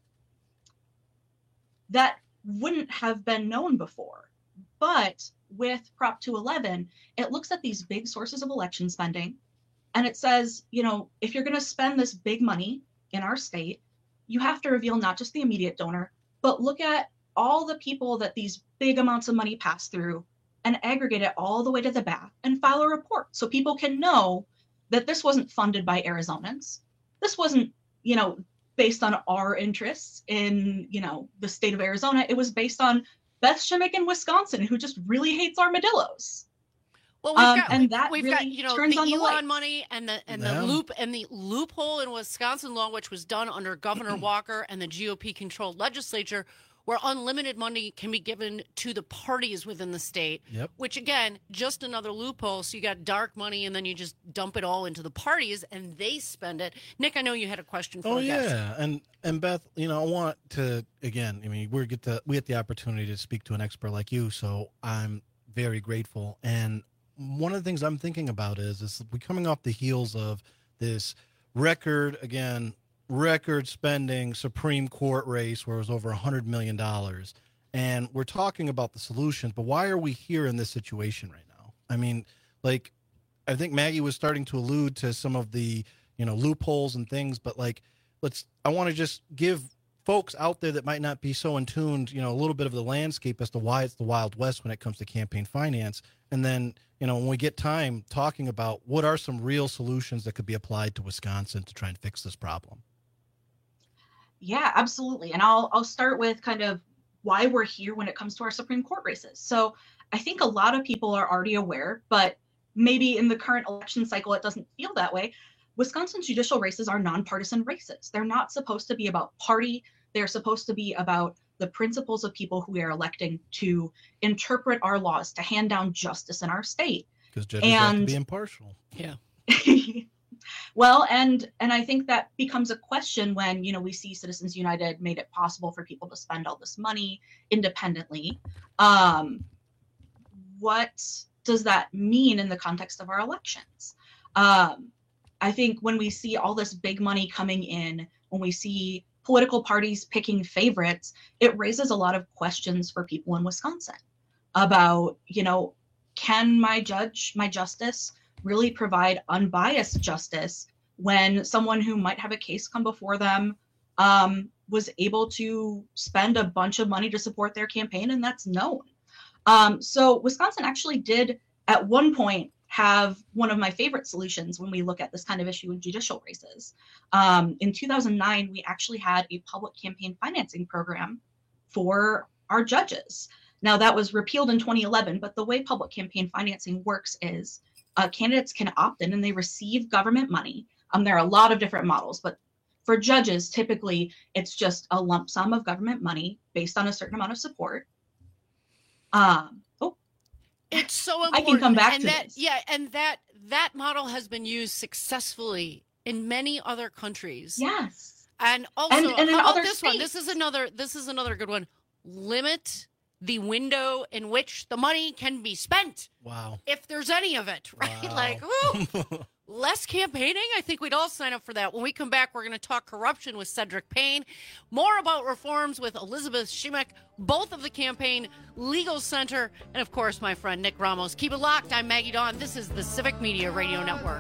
That wouldn't have been known before. But with Prop 211, it looks at these big sources of election spending, and it says, if you're going to spend this big money in our state, you have to reveal not just the immediate donor, but look at all the people that these big amounts of money pass through and aggregate it all the way to the back and file a report so people can know that this wasn't funded by Arizonans. This wasn't, based on our interests in, the state of Arizona. It was based on Beth Shimmick in Wisconsin, who just really hates armadillos. Well, we've got the Elon money and the loophole in Wisconsin law, which was done under Governor Walker and the GOP-controlled legislature, where unlimited money can be given to the parties within the state. Yep. Which again, just another loophole. So you got dark money, and then you just dump it all into the parties, and they spend it. Nick, I know you had a question for us. And Beth, I want to again. we get the opportunity to speak to an expert like you, so I'm very grateful. And one of the things I'm thinking about is we're coming off the heels of this record spending Supreme Court race where it was over $100 million. And we're talking about the solutions, but why are we here in this situation right now? I think Maggie was starting to allude to some of the, loopholes and things, but I want to just give folks out there that might not be so in tuned, a little bit of the landscape as to why it's the Wild West when it comes to campaign finance. And then, when we get time talking about what are some real solutions that could be applied to Wisconsin to try and fix this problem. Yeah, absolutely. And I'll start with kind of why we're here when it comes to our Supreme Court races. So I think a lot of people are already aware, but maybe in the current election cycle, it doesn't feel that way. Wisconsin's judicial races are nonpartisan races. They're not supposed to be about party. They're supposed to be about the principles of people who we are electing to interpret our laws, to hand down justice in our state. Because judges have to be impartial. Yeah. Well, and I think that becomes a question when, we see Citizens United made it possible for people to spend all this money independently. What does that mean in the context of our elections? I think when we see all this big money coming in, when we see political parties picking favorites, it raises a lot of questions for people in Wisconsin about, can my justice really provide unbiased justice when someone who might have a case come before them was able to spend a bunch of money to support their campaign, and that's known. So Wisconsin actually did at one point have one of my favorite solutions when we look at this kind of issue in judicial races. In 2009, we actually had a public campaign financing program for our judges. Now that was repealed in 2011, but the way public campaign financing works is candidates can opt in and they receive government money. There are a lot of different models, but for judges, typically it's just a lump sum of government money based on a certain amount of support. It's so important. I can come back to this. Yeah, and that model has been used successfully in many other countries. Yes. And also, and how about other this states. one? This is another good one. Limit the window in which the money can be spent. Wow. If there's any of it, right? Wow. Less campaigning. I think we'd all sign up for that. When we come back, we're going to talk corruption with Cedric Payne, more about reforms with Elizabeth Shimmick, both of the Campaign Legal Center, and of course, my friend Nick Ramos. Keep it locked. I'm Maggie Dawn. This is the Civic Media Radio Network.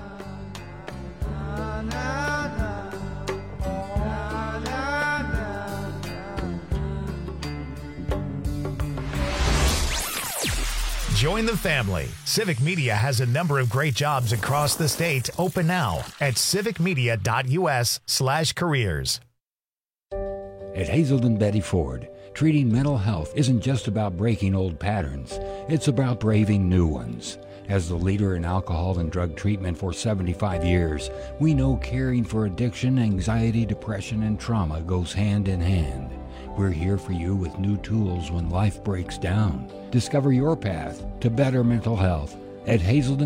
Join the family. Civic Media has a number of great jobs across the state open now at civicmedia.us/careers. At Hazelden Betty Ford, Treating mental health isn't just about breaking old patterns, it's about braving new ones. As the leader in alcohol and drug treatment for 75 years, we know caring for addiction, anxiety, depression, and trauma goes hand in hand. We're here for you with new tools when life breaks down. Discover your path to better mental health at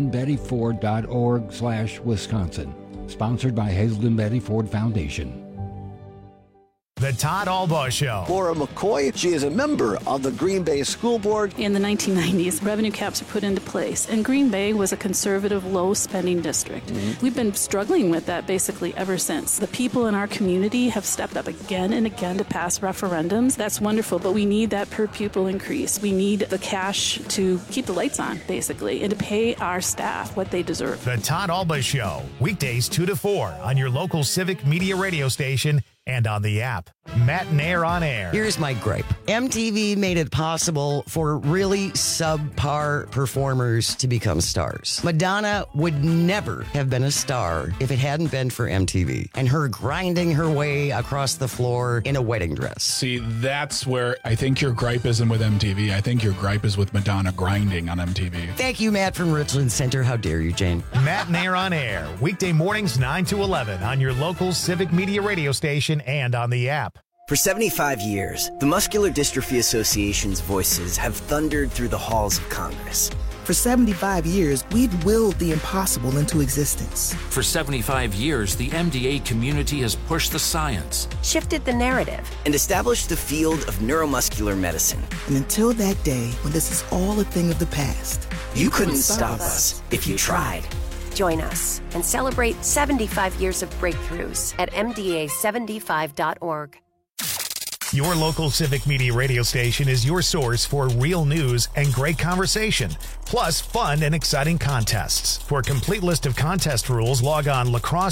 hazeldenbettyford.org/Wisconsin. Sponsored by Hazelden Betty Ford Foundation. The Todd Albaugh Show. Laura McCoy, she is a member of the Green Bay School Board. In the 1990s, revenue caps were put into place, and Green Bay was a conservative, low-spending district. Mm-hmm. We've been struggling with that basically ever since. The people in our community have stepped up again and again to pass referendums. That's wonderful, but we need that per-pupil increase. We need the cash to keep the lights on, basically, and to pay our staff what they deserve. The Todd Albaugh Show, weekdays 2 to 4 on your local Civic Media radio station and on the app. Matt and Air on Air. Here's my gripe. MTV made it possible for really subpar performers to become stars. Madonna would never have been a star if it hadn't been for MTV and her grinding her way across the floor in a wedding dress. See, that's where I think your gripe isn't with MTV. I think your gripe is with Madonna grinding on MTV. Thank you, Matt from Richland Center. How dare you, Jane? Matt and Air on Air, weekday mornings 9 to 11 on your local Civic Media radio station and on the app. For 75 years, the Muscular Dystrophy Association's voices have thundered through the halls of Congress. For 75 years, we've willed the impossible into existence. For 75 years, the MDA community has pushed the science, shifted the narrative, and established the field of neuromuscular medicine. And until that day, when this is all a thing of the past, you couldn't stop us if you tried. Join us and celebrate 75 years of breakthroughs at MDA75.org. Your local Civic Media radio station is your source for real news and great conversation, plus fun and exciting contests. For a complete list of contest rules, log on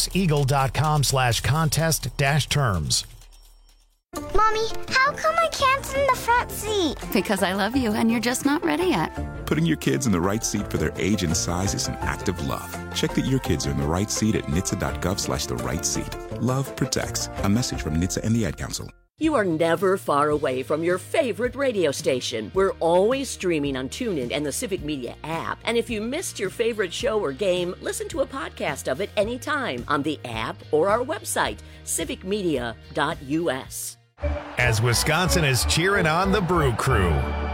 lacrosseeagle.com/contest-terms. Mommy, how come I can't sit in the front seat? Because I love you and you're just not ready yet. Putting your kids in the right seat for their age and size is an act of love. Check that your kids are in the right seat at nhtsa.gov/the-right-seat. Love protects. A message from NHTSA and the Ad Council. You are never far away from your favorite radio station. We're always streaming on TuneIn and the Civic Media app. And if you missed your favorite show or game, listen to a podcast of it anytime on the app or our website, civicmedia.us. As Wisconsin is cheering on the Brew Crew.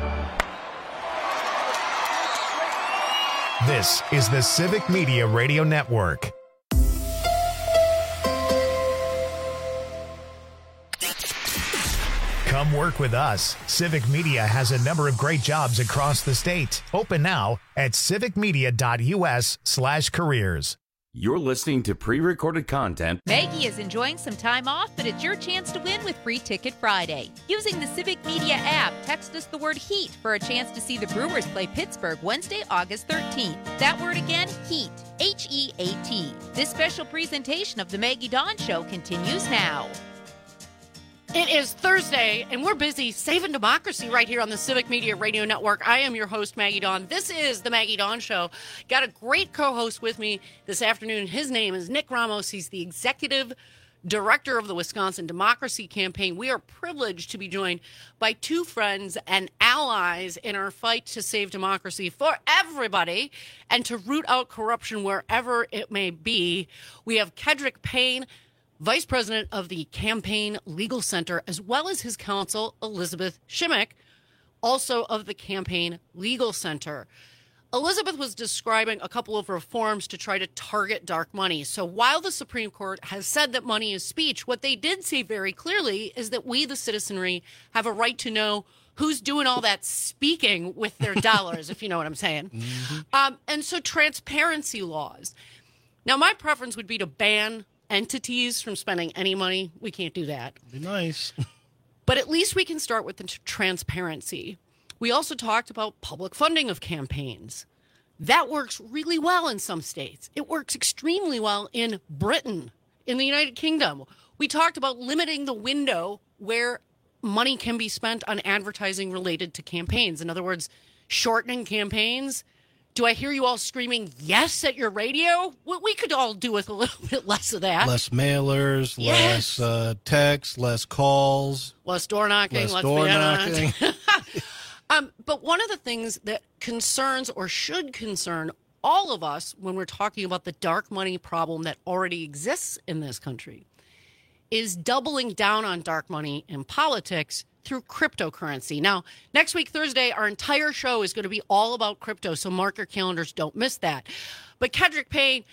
This is the Civic Media Radio Network. Come work with us. Civic Media has a number of great jobs across the state. Open now at civicmedia.us/careers. You're listening to pre-recorded content. Maggie is enjoying some time off, but it's your chance to win with Free Ticket Friday. Using the Civic Media app, text us the word HEAT for a chance to see the Brewers play Pittsburgh Wednesday, August 13th. That word again, HEAT. H-E-A-T. This special presentation of the Maggie Dawn Show continues now. It is Thursday, and we're busy saving democracy right here on the Civic Media Radio Network. I am your host, Maggie Dawn. This is the Maggie Dawn Show. Got a great co-host with me this afternoon. His name is Nick Ramos. He's the executive director of the Wisconsin Democracy Campaign. We are privileged to be joined by two friends and allies in our fight to save democracy for everybody and to root out corruption wherever it may be. We have Kedrick Payne, Vice President of the Campaign Legal Center, as well as his counsel, Elizabeth Shimmick, also of the Campaign Legal Center. Elizabeth was describing a couple of reforms to try to target dark money. So while the Supreme Court has said that money is speech, what they did say very clearly is that we, the citizenry, have a right to know who's doing all that speaking with their dollars, if you know what I'm saying. Mm-hmm. And so transparency laws. Now, my preference would be to ban entities from spending any money. We can't do that. Be nice. But at least we can start with the transparency. We also talked about public funding of campaigns. That works really well in some states. It works extremely well in Britain, in the United Kingdom. We talked about limiting the window where money can be spent on advertising related to campaigns. In other words, shortening campaigns Do I hear you all screaming yes at your radio? Well, we could all do with a little bit less of that. Less mailers, less texts, less calls. Less door knocking. Less door knocking. But one of the things that concerns or should concern all of us when we're talking about the dark money problem that already exists in this country is doubling down on dark money in politics through cryptocurrency. Now, next week, Thursday, our entire show is going to be all about crypto, so mark your calendars. Don't miss that. But Kedrick Payne,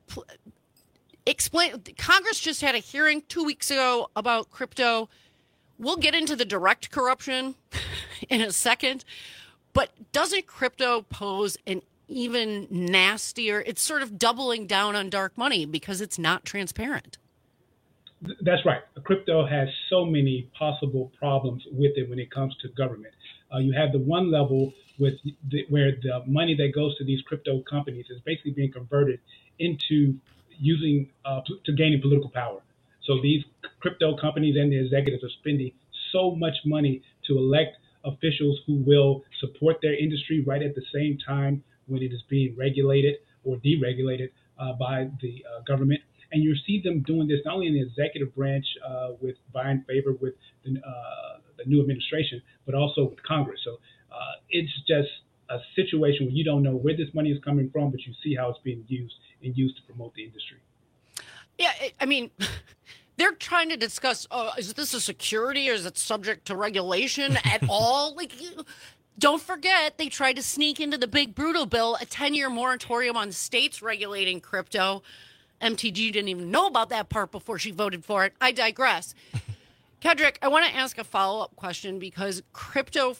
explain. Congress just had a hearing 2 weeks ago about crypto. We'll get into the direct corruption in a second, but doesn't crypto pose an even nastier? It's sort of doubling down on dark money because it's not transparent. That's right. Crypto has so many possible problems with it when it comes to government. You have the one level with where the money that goes to these crypto companies is basically being converted into using to gaining political power. So these crypto companies and the executives are spending so much money to elect officials who will support their industry right at the same time when it is being regulated or deregulated by the government. And you see them doing this not only in the executive branch with buying favor with the new administration, but also with Congress. So it's just a situation where you don't know where this money is coming from, but you see how it's being used to promote the industry. Yeah, I mean, they're trying to discuss, is this a security or is it subject to regulation at all? Like, don't forget, they tried to sneak into the big brutal bill a 10-year moratorium on states regulating crypto. MTG didn't even know about that part before she voted for it. I digress. Kedrick, I want to ask a follow-up question because crypto,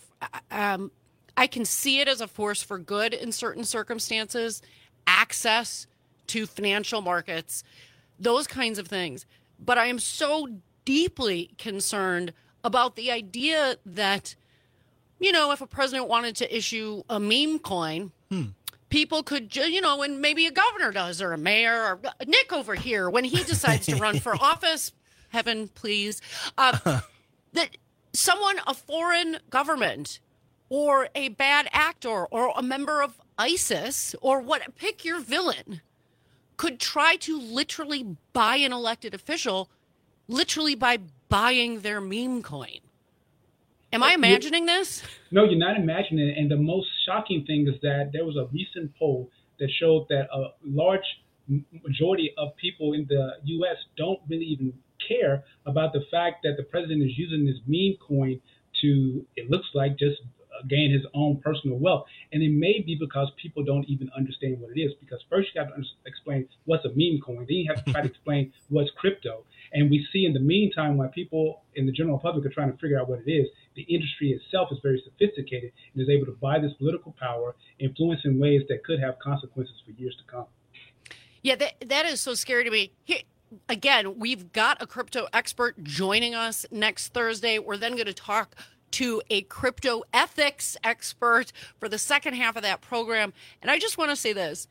I can see it as a force for good in certain circumstances, access to financial markets, those kinds of things. But I am so deeply concerned about the idea that, you know, if a president wanted to issue a meme coin, people could, and maybe a governor does or a mayor or Nick over here when he decides to run for office, heaven, please, that someone, a foreign government or a bad actor or a member of ISIS or pick your villain, could try to literally buy an elected official literally by buying their meme coin. Am I imagining this? No, you're not imagining it. And the most shocking thing is that there was a recent poll that showed that a large majority of people in the U.S. don't really even care about the fact that the president is using this meme coin to, it looks like, just gain his own personal wealth. And it may be because people don't even understand what it is. Because first you have to explain what's a meme coin. Then you have to try to explain what's crypto. And we see in the meantime, while people in the general public are trying to figure out what it is, the industry itself is very sophisticated and is able to buy this political power, influence in ways that could have consequences for years to come. Yeah, that is so scary to me. Here, again, we've got a crypto expert joining us next Thursday. We're then going to talk to a crypto ethics expert for the second half of that program. And I just want to say this.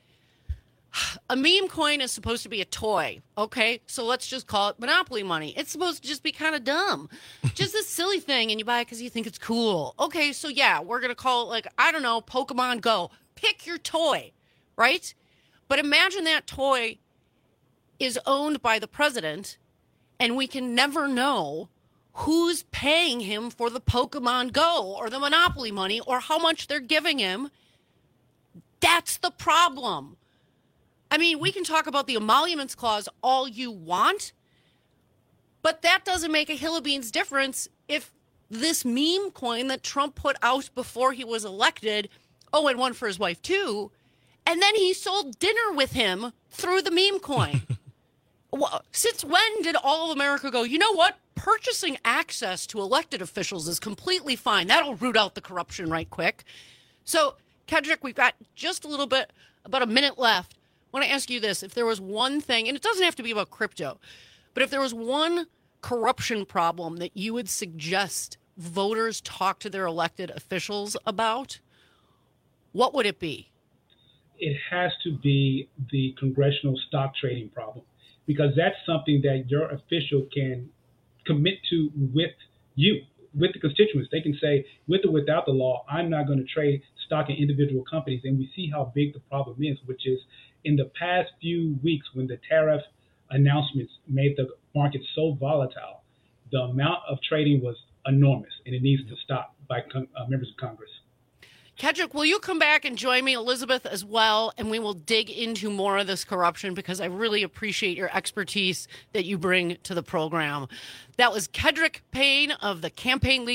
A meme coin is supposed to be a toy, okay? So let's just call it Monopoly money. It's supposed to just be kind of dumb. Just this silly thing, and you buy it because you think it's cool. Okay, so yeah, we're going to call it, like, I don't know, Pokemon Go. Pick your toy, right? But imagine that toy is owned by the president, and we can never know who's paying him for the Pokemon Go or the Monopoly money or how much they're giving him. That's the problem. I mean, we can talk about the emoluments clause all you want, but that doesn't make a hill of beans difference if this meme coin that Trump put out before he was elected, and one for his wife too, and then he sold dinner with him through the meme coin. Since when did all of America go, you know what? Purchasing access to elected officials is completely fine. That'll root out the corruption right quick. So, Kedrick, we've got just a little bit, about a minute left. I want to ask you this. If there was one thing, and it doesn't have to be about crypto, but if there was one corruption problem that you would suggest voters talk to their elected officials about, what would it be? It has to be the congressional stock trading problem, because that's something that your official can commit to with you, with the constituents. They can say, with or without the law, I'm not going to trade stock in individual companies, and we see how big the problem is, which is in the past few weeks when the tariff announcements made the market so volatile, the amount of trading was enormous, and it needs to stop by members of Congress. Kedrick, will you come back and join me, Elizabeth, as well, and we will dig into more of this corruption because I really appreciate your expertise that you bring to the program. That was Kedrick Payne of the Campaign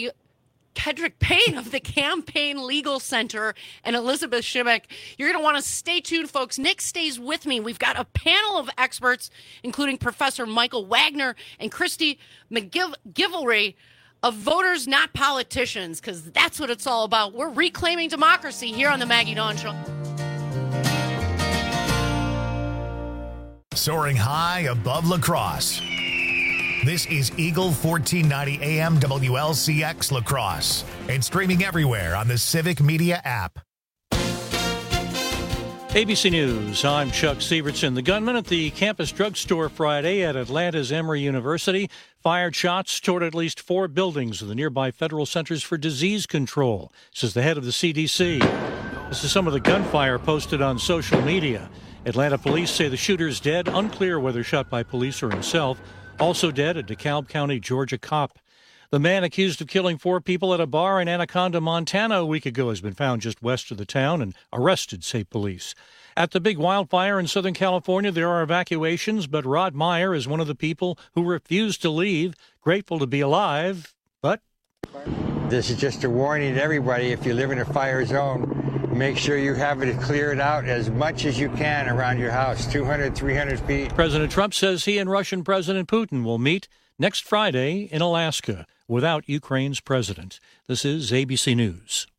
Legal Center and Elizabeth Shimmick. You're going to want to stay tuned, folks. Nick stays with me. We've got a panel of experts, including Professor Michael Wagner and Christy McGivelry of Voters Not Politicians, because that's what it's all about. We're reclaiming democracy here on the Maggie Dawn Show. Soaring high above La Crosse. This is Eagle 1490 AM WLCX La Crosse and streaming everywhere on the Civic Media app. ABC News, I'm Chuck Sievertson. The gunman at the campus drugstore Friday at Atlanta's Emory University fired shots toward at least 4 buildings of the nearby Federal Centers for Disease Control, says the head of the CDC. This is some of the gunfire posted on social media. Atlanta police say the shooter's dead, unclear whether shot by police or himself. Also dead, a DeKalb County, Georgia cop. The man accused of killing 4 people at a bar in Anaconda, Montana a week ago has been found just west of the town and arrested, say police. At the big wildfire in Southern California, there are evacuations, but Rod Meyer is one of the people who refused to leave, grateful to be alive, but... This is just a warning to everybody. If you live in a fire zone, make sure you have it cleared out as much as you can around your house, 200, 300 feet. President Trump says he and Russian President Putin will meet next Friday in Alaska without Ukraine's president. This is ABC News.